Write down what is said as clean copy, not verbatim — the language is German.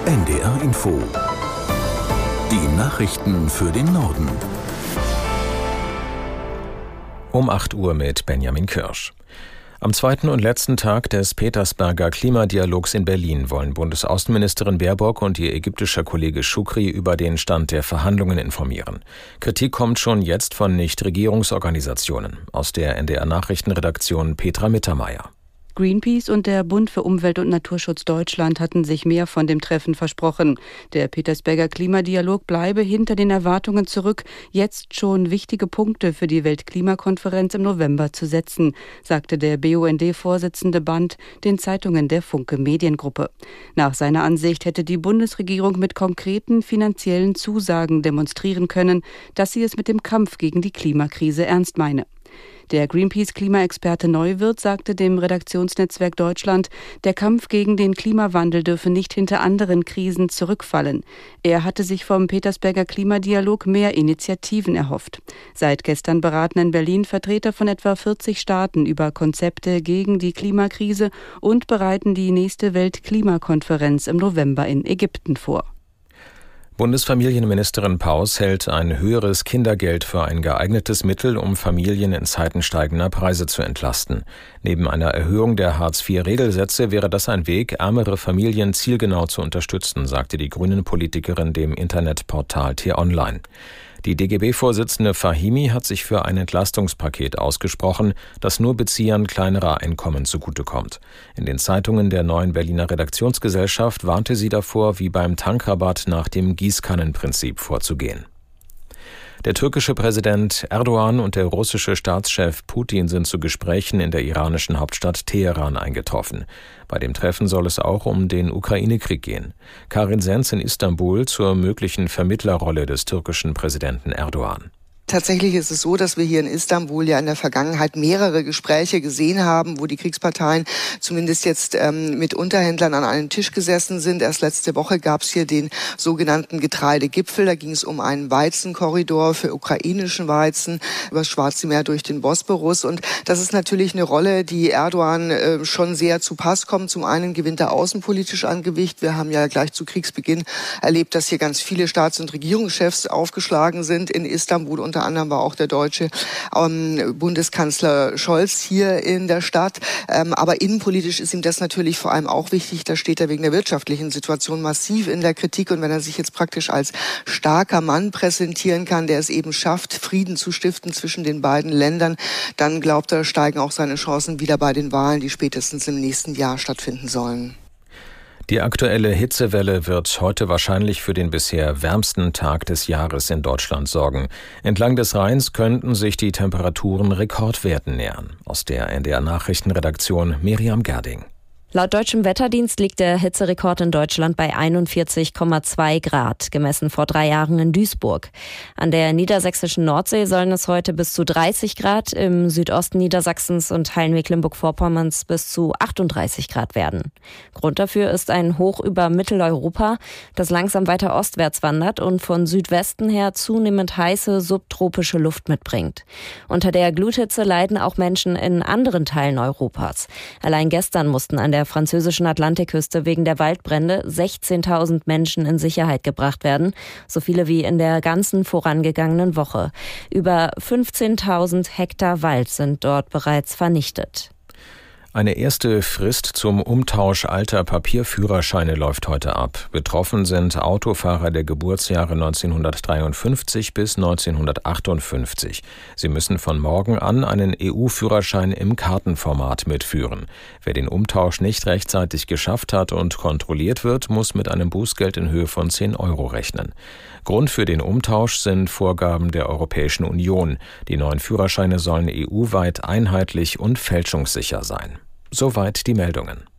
NDR Info. Die Nachrichten für den Norden. Um 8 Uhr mit Benjamin Kirsch. Am zweiten und letzten Tag des Petersberger Klimadialogs in Berlin wollen Bundesaußenministerin Baerbock und ihr ägyptischer Kollege Shukri über den Stand der Verhandlungen informieren. Kritik kommt schon jetzt von Nichtregierungsorganisationen. Aus der NDR-Nachrichtenredaktion Petra Mittermeier. Greenpeace und der Bund für Umwelt und Naturschutz Deutschland hatten sich mehr von dem Treffen versprochen. Der Petersberger Klimadialog bleibe hinter den Erwartungen zurück, jetzt schon wichtige Punkte für die Weltklimakonferenz im November zu setzen, sagte der BUND-Vorsitzende Band den Zeitungen der Funke Mediengruppe. Nach seiner Ansicht hätte die Bundesregierung mit konkreten finanziellen Zusagen demonstrieren können, dass sie es mit dem Kampf gegen die Klimakrise ernst meine. Der Greenpeace-Klimaexperte Neuwirth sagte dem Redaktionsnetzwerk Deutschland, der Kampf gegen den Klimawandel dürfe nicht hinter anderen Krisen zurückfallen. Er hatte sich vom Petersberger Klimadialog mehr Initiativen erhofft. Seit gestern beraten in Berlin Vertreter von etwa 40 Staaten über Konzepte gegen die Klimakrise und bereiten die nächste Weltklimakonferenz im November in Ägypten vor. Bundesfamilienministerin Paus hält ein höheres Kindergeld für ein geeignetes Mittel, um Familien in Zeiten steigender Preise zu entlasten. Neben einer Erhöhung der Hartz-IV-Regelsätze wäre das ein Weg, ärmere Familien zielgenau zu unterstützen, sagte die Grünen-Politikerin dem Internetportal T-Online. Die DGB-Vorsitzende Fahimi hat sich für ein Entlastungspaket ausgesprochen, das nur Beziehern kleinerer Einkommen zugutekommt. In den Zeitungen der Neuen Berliner Redaktionsgesellschaft warnte sie davor, wie beim Tankrabatt nach dem Gießkannenprinzip vorzugehen. Der türkische Präsident Erdogan und der russische Staatschef Putin sind zu Gesprächen in der iranischen Hauptstadt Teheran eingetroffen. Bei dem Treffen soll es auch um den Ukraine-Krieg gehen. Karin Senz in Istanbul zur möglichen Vermittlerrolle des türkischen Präsidenten Erdogan. Tatsächlich ist es so, dass wir hier in Istanbul ja in der Vergangenheit mehrere Gespräche gesehen haben, wo die Kriegsparteien zumindest jetzt mit Unterhändlern an einem Tisch gesessen sind. Erst letzte Woche gab es hier den sogenannten Getreidegipfel. Da ging es um einen Weizenkorridor für ukrainischen Weizen über das Schwarze Meer durch den Bosporus. Und das ist natürlich eine Rolle, die Erdogan schon sehr zu Pass kommt. Zum einen gewinnt er außenpolitisch an Gewicht. Wir haben ja gleich zu Kriegsbeginn erlebt, dass hier ganz viele Staats- und Regierungschefs aufgeschlagen sind in Istanbul. Unter anderem war auch der deutsche Bundeskanzler Scholz hier in der Stadt. Aber innenpolitisch ist ihm das natürlich vor allem auch wichtig. Da steht er wegen der wirtschaftlichen Situation massiv in der Kritik. Und wenn er sich jetzt praktisch als starker Mann präsentieren kann, der es eben schafft, Frieden zu stiften zwischen den beiden Ländern, dann glaubt er, steigen auch seine Chancen wieder bei den Wahlen, die spätestens im nächsten Jahr stattfinden sollen. Die aktuelle Hitzewelle wird heute wahrscheinlich für den bisher wärmsten Tag des Jahres in Deutschland sorgen. Entlang des Rheins könnten sich die Temperaturen Rekordwerten nähern. Aus der NDR-Nachrichtenredaktion Miriam Gerding. Laut deutschem Wetterdienst liegt der Hitzerekord in Deutschland bei 41,2 Grad, gemessen vor 3 Jahren in Duisburg. An der niedersächsischen Nordsee sollen es heute bis zu 30 Grad, im Südosten Niedersachsens und Teilen Mecklenburg-Vorpommerns bis zu 38 Grad werden. Grund dafür ist ein Hoch über Mitteleuropa, das langsam weiter ostwärts wandert und von Südwesten her zunehmend heiße subtropische Luft mitbringt. Unter der Gluthitze leiden auch Menschen in anderen Teilen Europas. Allein gestern mussten an der französischen Atlantikküste wegen der Waldbrände 16.000 Menschen in Sicherheit gebracht werden, so viele wie in der ganzen vorangegangenen Woche. Über 15.000 Hektar Wald sind dort bereits vernichtet. Eine erste Frist zum Umtausch alter Papierführerscheine läuft heute ab. Betroffen sind Autofahrer der Geburtsjahre 1953 bis 1958. Sie müssen von morgen an einen EU-Führerschein im Kartenformat mitführen. Wer den Umtausch nicht rechtzeitig geschafft hat und kontrolliert wird, muss mit einem Bußgeld in Höhe von 10 € rechnen. Grund für den Umtausch sind Vorgaben der Europäischen Union. Die neuen Führerscheine sollen EU-weit einheitlich und fälschungssicher sein. Soweit die Meldungen.